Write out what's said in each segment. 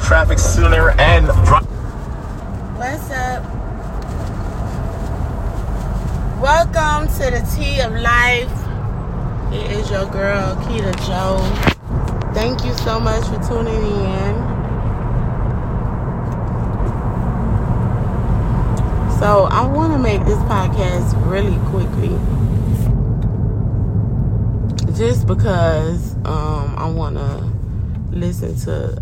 traffic sooner and... What's up? Welcome to the Tea of Life. It is your girl, Keita Joe. Thank you so much for tuning in. So, I want to make this podcast really quickly. Just because I want to listen to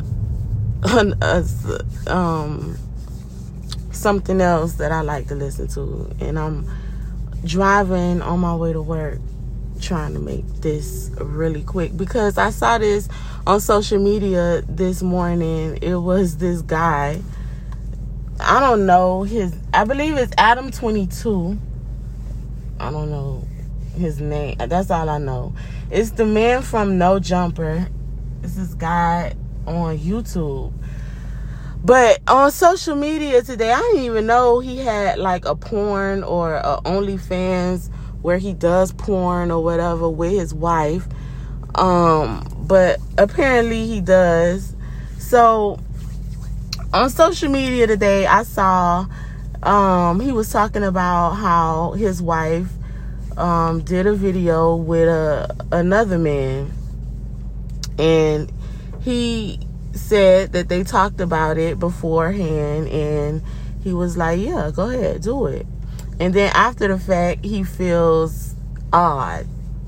something else that I like to listen to. And I'm driving on my way to work trying to make this really quick because I saw this on social media this morning. It was this guy. I don't know I believe it's Adam22. I don't know his name. That's all I know. It's the man from No Jumper. It's this guy on YouTube. But on social media today, I didn't even know he had like a porn or a OnlyFans where he does porn or whatever with his wife. But apparently he does. So on social media today, I saw he was talking about how his wife did a video with another man, and he said that they talked about it beforehand, and he was like, yeah, go ahead, do it. And then after the fact, he feels odd.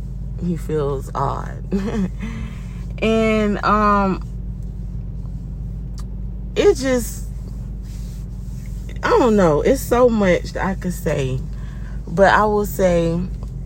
And it just, I don't know, it's so much that I could say. But I will say,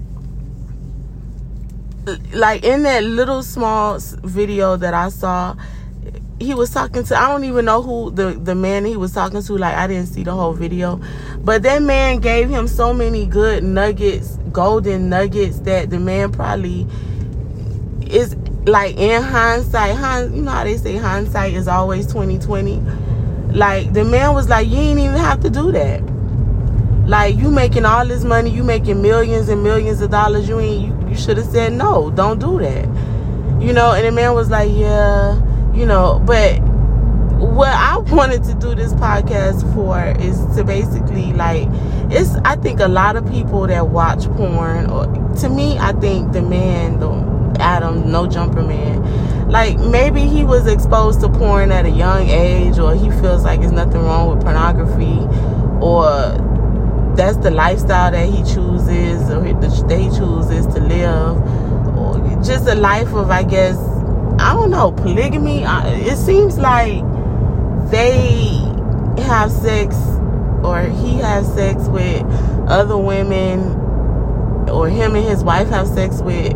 like in that little small video that I saw, he was talking to, I don't even know who the man he was talking to. Like, I didn't see the whole video. But that man gave him so many good nuggets, golden nuggets, that the man probably is, like, in hindsight, you know how they say hindsight is always 20/20. Like, the man was like, you ain't even have to do that. Like, you making all this money, you making millions and millions of dollars, you should have said no, don't do that. You know, and the man was like, yeah, you know. But what I wanted to do this podcast for is to basically, like, I think a lot of people that watch porn, or to me, I think the man, Adam No Jumper man, like, maybe he was exposed to porn at a young age, or he feels like there's nothing wrong with pornography, or that's the lifestyle that he chooses, or that he chooses to live, or just a life of, I guess, I don't know, polygamy. It seems like they have sex, or he has sex with other women, or him and his wife have sex with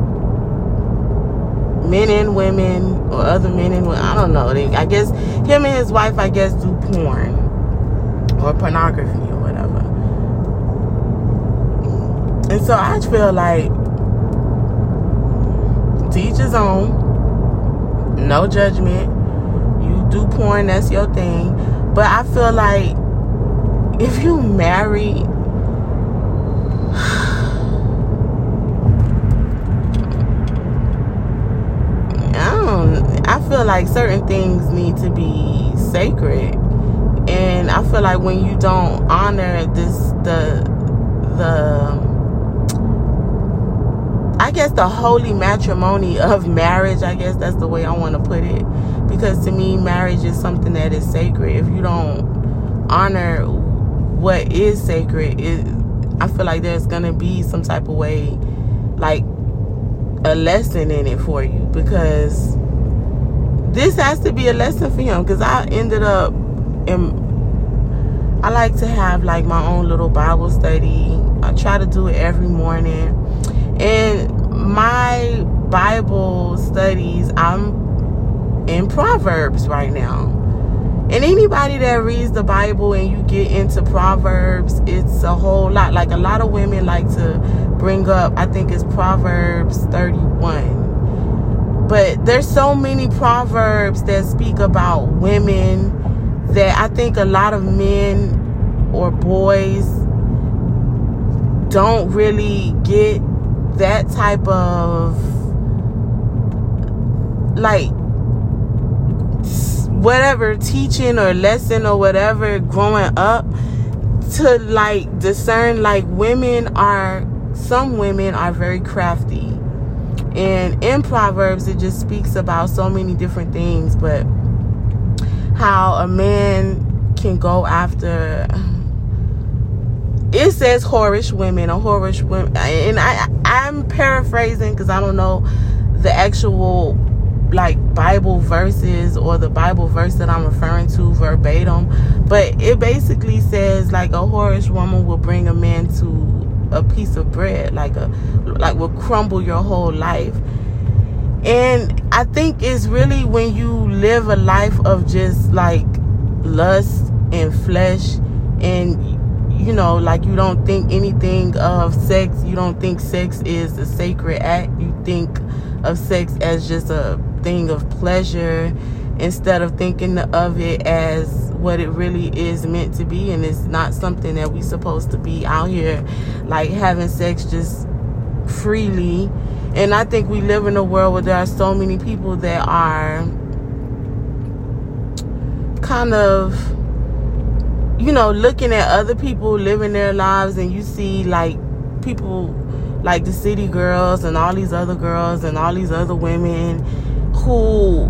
men and women, or other men and women. I don't know. I guess him and his wife, I guess, do porn or pornography or whatever. And so I feel like, to each his own, no judgment. You do porn, that's your thing. But I feel like if you married, I feel like certain things need to be sacred. And I feel like when you don't honor I guess the holy matrimony of marriage, I guess that's the way I want to put it. Because to me, marriage is something that is sacred. If you don't honor what is sacred, I feel like there's going to be some type of way, like a lesson in it for you. Because this has to be a lesson for him. Because I ended up, I like to have like my own little Bible study. I try to do it every morning. And my Bible studies, I'm in Proverbs right now. And anybody that reads the Bible and you get into Proverbs, it's a whole lot. Like, a lot of women like to bring up, I think it's Proverbs 31. But there's so many Proverbs that speak about women that I think a lot of men or boys don't really get that type of, like, whatever teaching or lesson or whatever growing up to like discern like some women are very crafty. And in Proverbs it just speaks about so many different things, but how a man can go after, it says whorish women, and I'm paraphrasing because I don't know the actual like Bible verses or the Bible verse that I'm referring to verbatim, but it basically says like a whorish woman will bring a man to a piece of bread, like will crumble your whole life. And I think it's really when you live a life of just like lust and flesh, and you know, like you don't think anything of sex, you don't think sex is a sacred act, you think of sex as just a thing of pleasure instead of thinking of it as what it really is meant to be. And it's not something that we supposed to be out here like having sex just freely. And I think we live in a world where there are so many people that are kind of, you know, looking at other people living their lives, and you see like people like the city girls and all these other girls and all these other women who,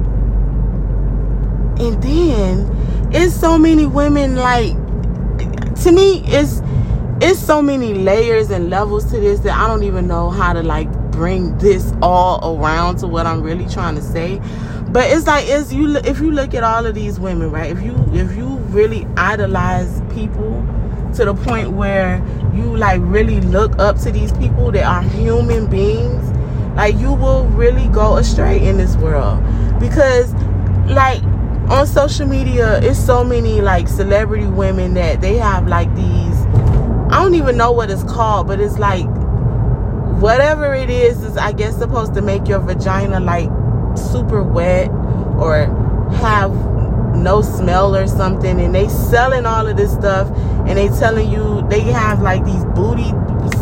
and then it's so many women, like, to me it's so many layers and levels to this that I don't even know how to like bring this all around to what I'm really trying to say. But it's like, if you look at all of these women, right, if you really idolize people to the point where you like really look up to these people that are human beings, like you will really go astray in this world. Because like on social media, it's so many like celebrity women that they have like these, I don't even know what it's called, but it's like whatever it is I guess supposed to make your vagina like super wet or have no smell or something. And they selling all of this stuff, and they telling you they have like these booty.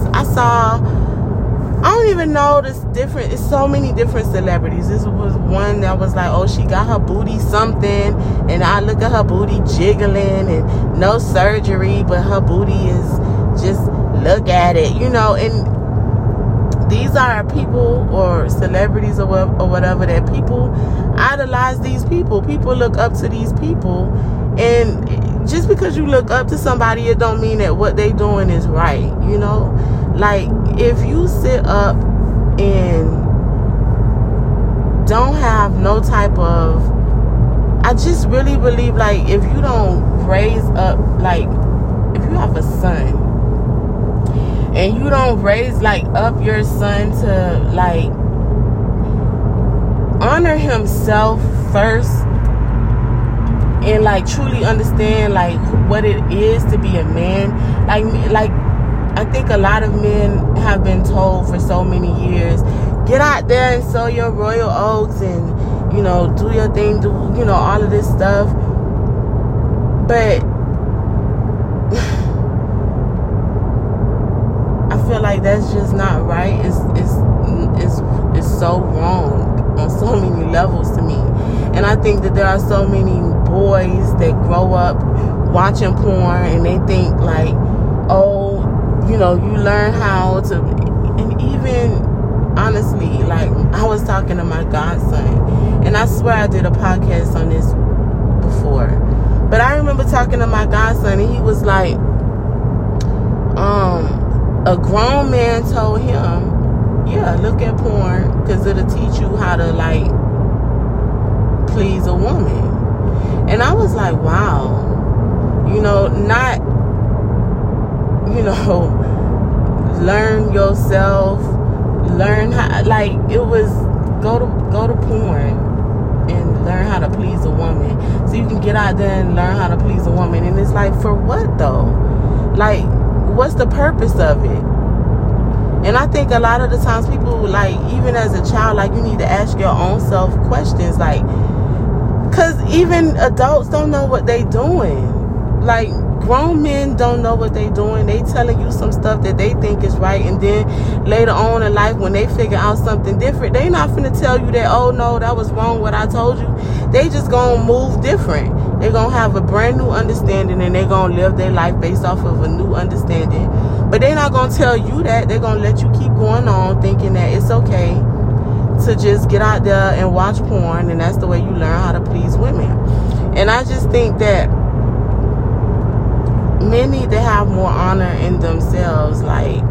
I don't even know this different. It's so many different celebrities. This was one that was like, oh, she got her booty something, and I look at her booty jiggling and no surgery, but her booty is just, look at it, you know. And these are people or celebrities or whatever that people idolize. These people look up to these people, and just because you look up to somebody, it don't mean that what they doing is right, you know. Like if you sit up and don't have no type of, I just really believe like if you don't raise up, like if you have a son and you don't raise like up your son to like honor himself first and like truly understand like what it is to be a man, like I think a lot of men have been told for so many years, get out there and sow your royal oats and, you know, do your thing, do, you know, all of this stuff. But I feel like that's just not right. It's so wrong on so many levels to me. And I think that there are so many boys that grow up watching porn and they think like, oh, you know, you learn how to, and even honestly, like I was talking to my godson, and I swear I did a podcast on this before, but I remember talking to my godson, and he was like, a grown man told him, yeah, look at porn because it'll teach you how to like please a woman. And I was like, wow, you know, not, you know, learn yourself, learn how, like it was go to porn and learn how to please a woman so you can get out there and learn how to please a woman. And it's like, for what though? Like, what's the purpose of it? And I think a lot of the times people, like, even as a child, like, you need to ask your own self questions, like, because even adults don't know what they doing. like, grown men don't know what they doing. They telling you some stuff that they think is right, and then later on in life, when they figure out something different, they not finna tell you that, oh no, that was wrong what I told you. They just gonna move different. They gonna have a brand new understanding, and they gonna live their life based off of a new understanding. But they not gonna tell you that. They're gonna let you keep going on thinking that it's okay to just get out there and watch porn, and that's the way you learn how to please women. And I just think that men need to have more honor in themselves. Like,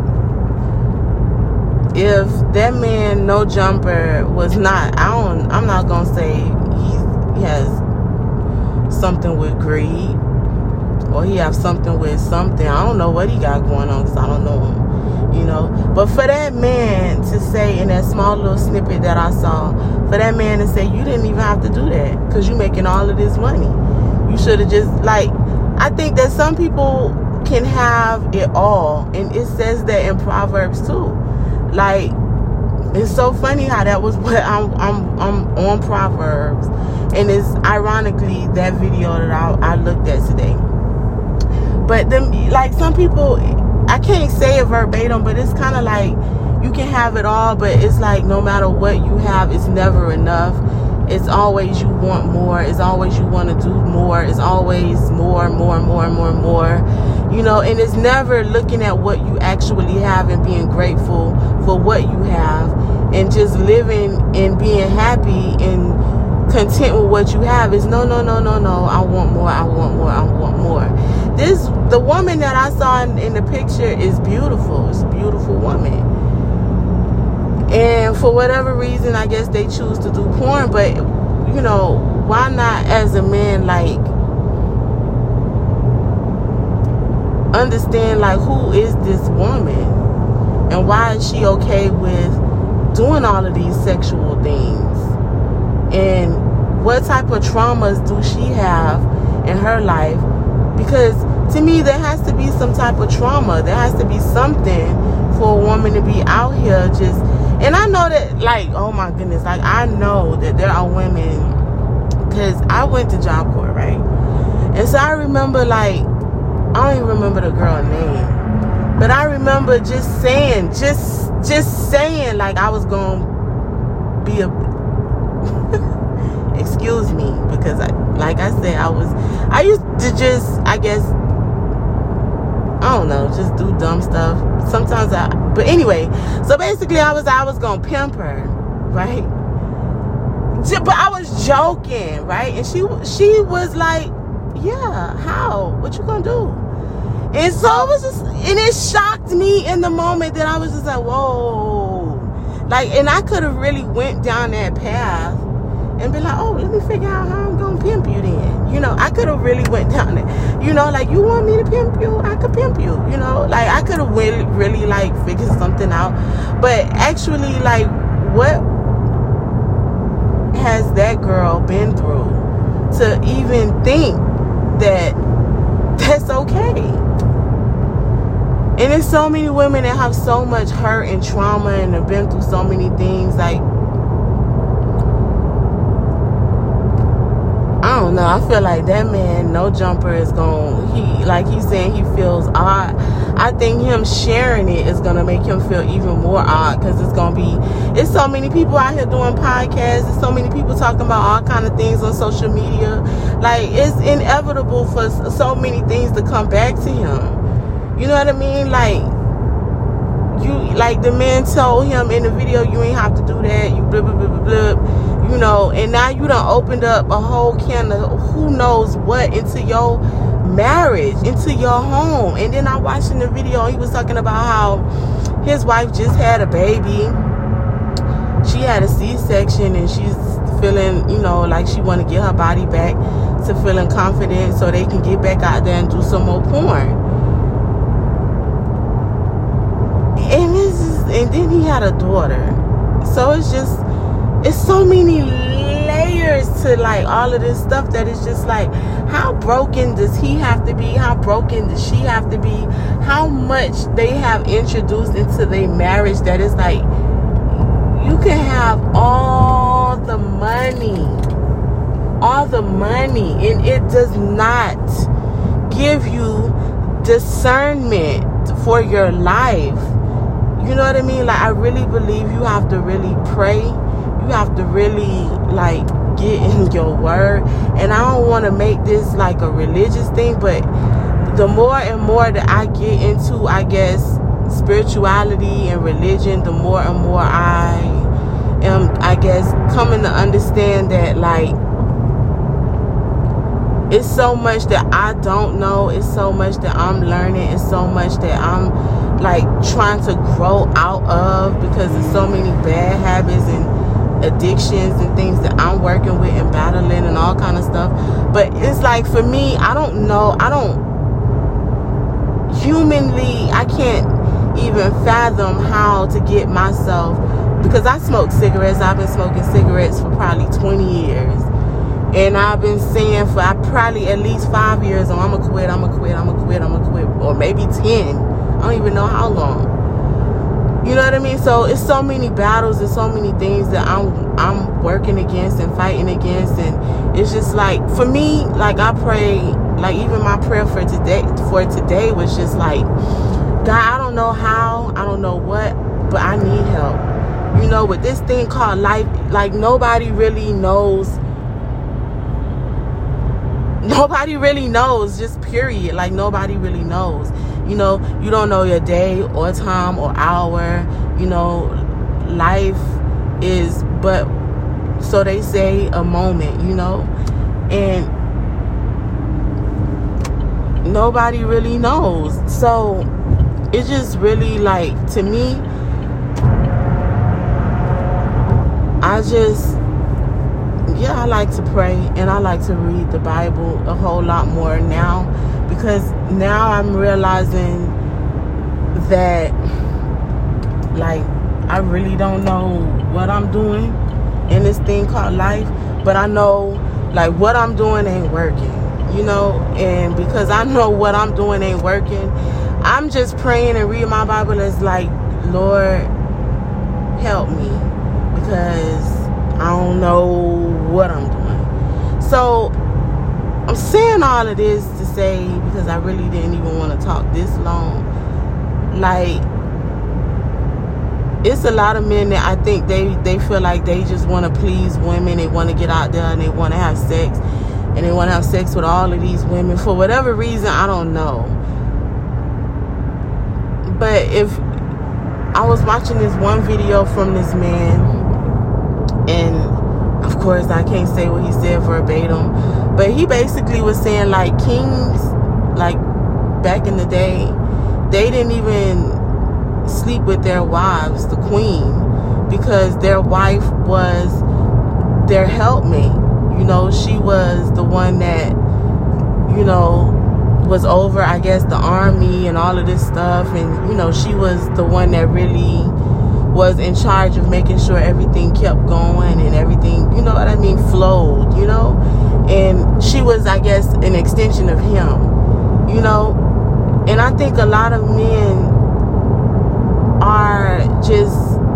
if that man No Jumper was not, I'm not gonna say he has something with greed, or he have something with something. I don't know what he got going on, because I don't know him, you know. But for that man to say, in that small little snippet that I saw, for that man to say, you didn't even have to do that because you making all of this money. You should have just, like, I think that some people can have it all, and it says that in Proverbs too. Like, it's so funny how that was what I'm on Proverbs, and it's ironically that video that I looked at today. But then, like, some people, I can't say it verbatim, but it's kind of like you can have it all, but it's like no matter what you have, it's never enough. It's always you want more. It's always you want to do more. It's always more. You know, and it's never looking at what you actually have and being grateful for what you have, and just living and being happy and content with what you have. Is no. I want more. The woman that I saw in the picture is beautiful. It's a beautiful woman. And for whatever reason, I guess they choose to do porn. But, you know, why not as a man, like, understand, like, who is this woman? And why is she okay with doing all of these sexual things? And what type of traumas do she have in her life? Because to me, there has to be some type of trauma. There has to be something for a woman to be out here just... And I know that, like, oh my goodness, like, I know that there are women, because I went to Job Corps, right? And so I remember, like, I don't even remember the girl's name, but I remember just saying, like, I was going to be a, excuse me, because, like I said, I used to just, I guess, I don't know, just do dumb stuff. Sometimes but anyway, so basically I was gonna pimp her, right? But I was joking, right? And she was like, yeah, how? What you gonna do? And so it was just, and it shocked me in the moment that I was just like, whoa. Like, and I could have really went down that path and be like, oh, let me figure out how I'm gonna pimp you then. You know, I could have really went down there. You know, like, you want me to pimp you? I could pimp you. You know, like, I could have really like figured something out. But actually, like, what has that girl been through to even think that that's okay? And there's so many women that have so much hurt and trauma and have been through so many things. Like, I don't know. I feel like that man, No Jumper, is he's saying he feels odd. I think him sharing it is going to make him feel even more odd, because it's so many people out here doing podcasts. There's so many people talking about all kind of things on social media. Like, it's inevitable for so many things to come back to him. You know what I mean? Like the man told him in the video, you ain't have to do that. You blah, blah, blah, blah, blah. You know, and now you done opened up a whole can of who knows what into your marriage, into your home. And then I watched in the video, he was talking about how his wife just had a baby. She had a C-section, and she's feeling, you know, like she want to get her body back to feeling confident so they can get back out there and do some more porn. And then he had a daughter. So it's so many layers to, like, all of this stuff that is just like, how broken does he have to be? How broken does she have to be? How much they have introduced into their marriage that is like, you can have all the money, and it does not give you discernment for your life. You know what I mean? Like, I really believe you have to really pray. You have to really, like, get in your word. And I don't want to make this like a religious thing, but the more and more that I get into, I guess, spirituality and religion, the more and more I am, I guess, coming to understand that, like, it's so much that I don't know. It's so much that I'm learning. It's so much that I'm, like, trying to grow out of, because there's so many bad habits and addictions and things that I'm working with and battling and all kind of stuff. But it's like, for me, I don't know. Humanly, I can't even fathom how to get myself, because I smoke cigarettes. I've been smoking cigarettes for probably 20 years. And I've been saying for probably at least 5 years, oh, I'm going to quit, I'm going to quit, I'm going to quit, I'm going to quit. Or maybe 10. I don't even know how long. You know what I mean? So it's so many battles and so many things that I'm working against and fighting against. And it's just like, for me, like, I pray, like, even my prayer for today was just like, God, I don't know how, I don't know what, but I need help. You know, with this thing called life, like, nobody really knows. Nobody really knows, just period. Like, nobody really knows. You know, you don't know your day or time or hour. You know, life is but, so they say, a moment, you know. And nobody really knows. So it's just really, like, to me, I like to pray, and I like to read the Bible a whole lot more now, because now I'm realizing that, like, I really don't know what I'm doing in this thing called life, but I know, like, what I'm doing ain't working, you know. And because I know what I'm doing ain't working, I'm just praying and reading my Bible as, like, Lord, help me, because I don't know what I'm doing. So I'm saying all of this to say, because I really didn't even want to talk this long, like, it's a lot of men that I think they feel like they just want to please women. They want to get out there and they want to have sex, and they want to have sex with all of these women for whatever reason, I don't know. But if I was watching this one video from this man, and of course I can't say what he said verbatim, but he basically was saying, like, kings, like, back in the day, they didn't even sleep with their wives, the queen, because their wife was their helpmate. You know, she was the one that, you know, was over, I guess, the army and all of this stuff. And, you know, she was the one that really was in charge of making sure everything kept going and everything, you know what I mean, flowed, you know. And she was, I guess, an extension of him, you know. And I think a lot of men are just,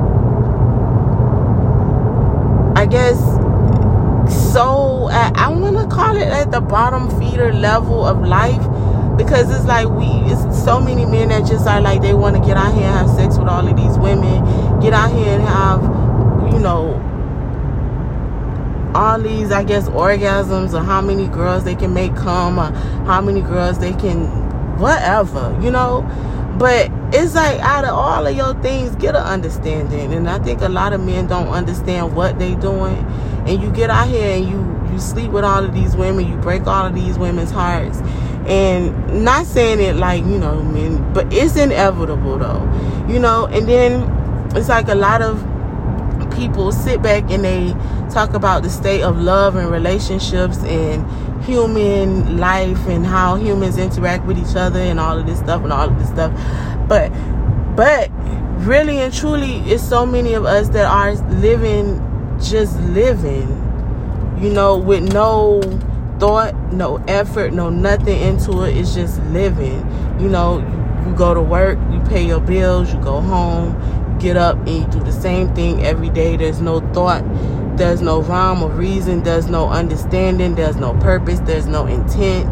I guess, so I want to call it at the bottom feeder level of life, because it's like it's so many men that just are like, they want to get out here and have sex with all of these women, get out here and have, you know, all these, I guess, orgasms, or how many girls they can make come, or how many girls they can whatever, you know. But it's like, out of all of your things, get an understanding. And I think a lot of men don't understand what they doing. And you get out here and you sleep with all of these women, you break all of these women's hearts. And not saying it like, you know, men, but it's inevitable though, you know. And then it's like a lot of people sit back and they talk about the state of love and relationships and human life and how humans interact with each other and all of this stuff. But really and truly, it's so many of us that are just living, you know, with no thought, no effort, no nothing into it. It's just living. You know, you go to work, you pay your bills, you go home, you get up and you do the same thing every day. There's no thought, there's no rhyme or reason, there's no understanding, there's no purpose, there's no intent.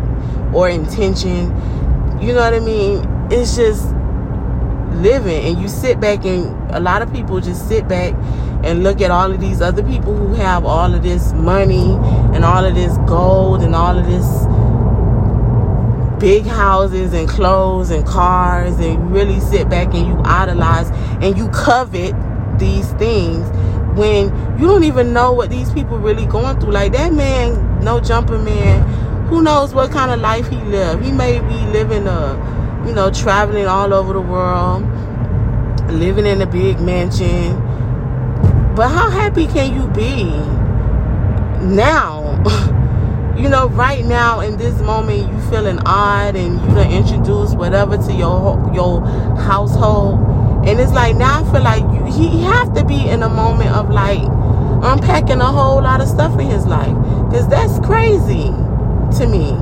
or intention. You know what I mean? It's just living. And you sit back, and a lot of people just sit back and look at all of these other people who have all of this money and all of this gold and all of this big houses and clothes and cars, and you really sit back and you idolize and you covet these things when you don't even know what these people really going through. Like that man, No Jumper Man, who knows what kind of life he lived. He may be living traveling all over the world, living in a big mansion, but how happy can you be now? Right now in this moment, you feeling odd, and you done introduce whatever to your household, and it's like now I feel like he have to be in a moment of like unpacking a whole lot of stuff in his life, because that's crazy to me.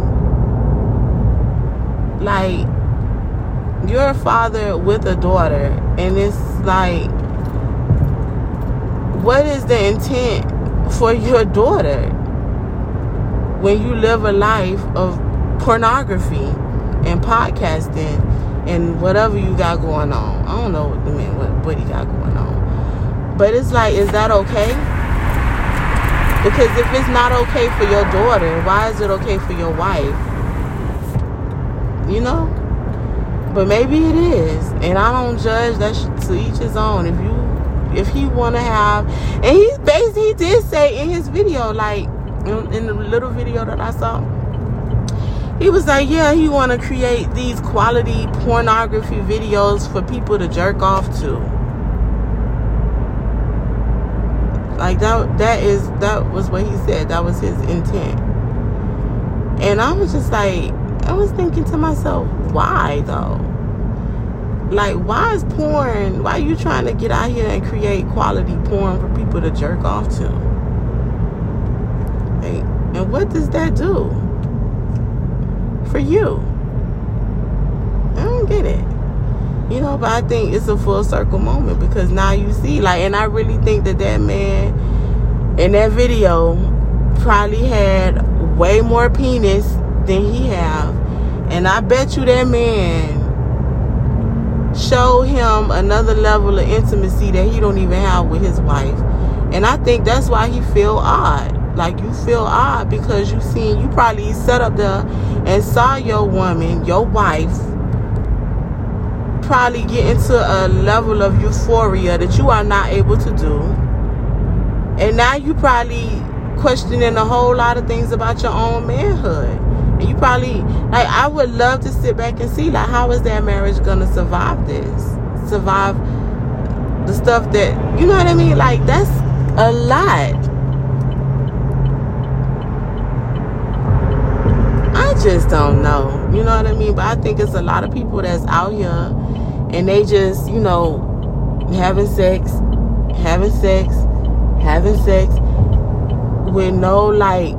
Like, you're a father with a daughter, and it's like, what is the intent for your daughter when you live a life of pornography and podcasting and whatever you got going on? I don't know what he got going on, but it's like, is that okay? Because if it's not okay for your daughter, why is it okay for your wife? But maybe it is, and I don't judge. That's to each his own. If he want to have, and he did say in his video, like in the little video that I saw, he was like, yeah, he want to create these quality pornography videos for people to jerk off to. Like that was what he said. That was his intent. And I was just like, I was thinking to myself, why though? Like, why is porn? Why are you trying to get out here and create quality porn for people to jerk off to? Like, and what does that do for you? I don't get it. But I think it's a full circle moment, because now you see, like, and I really think that man in that video probably had way more penis than he have. And I bet you that man showed him another level of intimacy that he don't even have with his wife. And I think that's why he feel odd. Like, you feel odd because you probably sat up there and saw your woman, your wife, probably get into a level of euphoria that you are not able to do. And now you probably questioning a whole lot of things about your own manhood. And you probably, like, I would love to sit back and see, like, how is that marriage gonna survive this? Survive the stuff that, you know what I mean? Like, that's a lot. I just don't know. You know what I mean? But I think it's a lot of people that's out here and they just, having sex with no, like,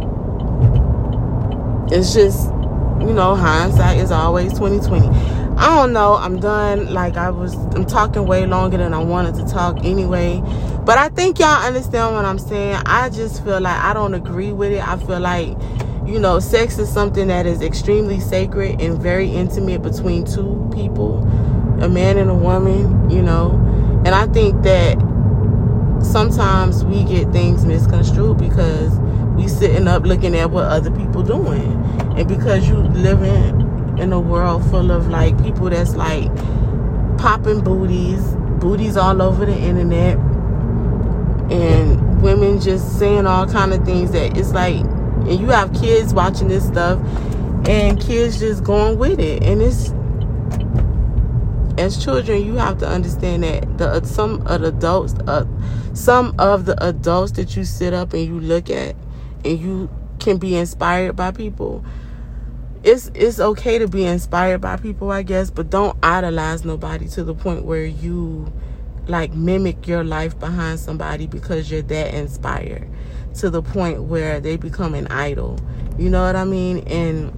it's just, hindsight is always 20/20. I don't know. I'm done. Like, I'm talking way longer than I wanted to talk anyway. But I think y'all understand what I'm saying. I just feel like I don't agree with it. I feel like, sex is something that is extremely sacred and very intimate between two people, a man and a woman, And I think that sometimes we get things misconstrued because we sitting up looking at what other people doing. And because you living in a world full of, like, people that's, like, popping booties all over the internet, and women just saying all kind of things that it's like, and you have kids watching this stuff, and kids just going with it. And it's, as children, you have to understand that some of the adults that you sit up and you look at, and you can be inspired by people. It's okay to be inspired by people, I guess, but don't idolize nobody to the point where you, like, mimic your life behind somebody because you're that inspired, to the point where they become an idol. You know what I mean? And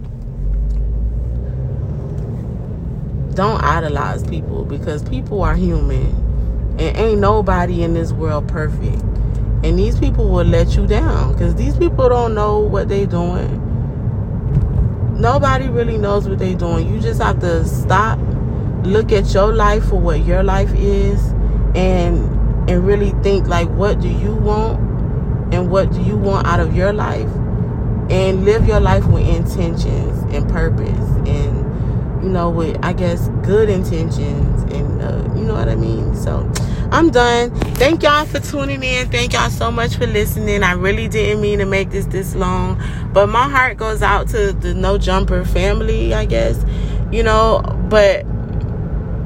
don't idolize people, because people are human, and ain't nobody in this world perfect. And these people will let you down because these people don't know what they're doing. nobody really knows what they're doing. You just have to stop, look at your life for what your life is, and really think, like, what do you want and what do you want out of your life, and live your life with intentions and purpose, and, you know, with, I guess, good intentions, and you know what I mean. So I'm done. Thank y'all for tuning in. Thank y'all so much for listening. I really didn't mean to make this long, but my heart goes out to the No Jumper family, I guess, you know. But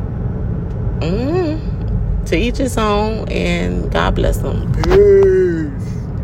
to each his own, and God bless them. Peace.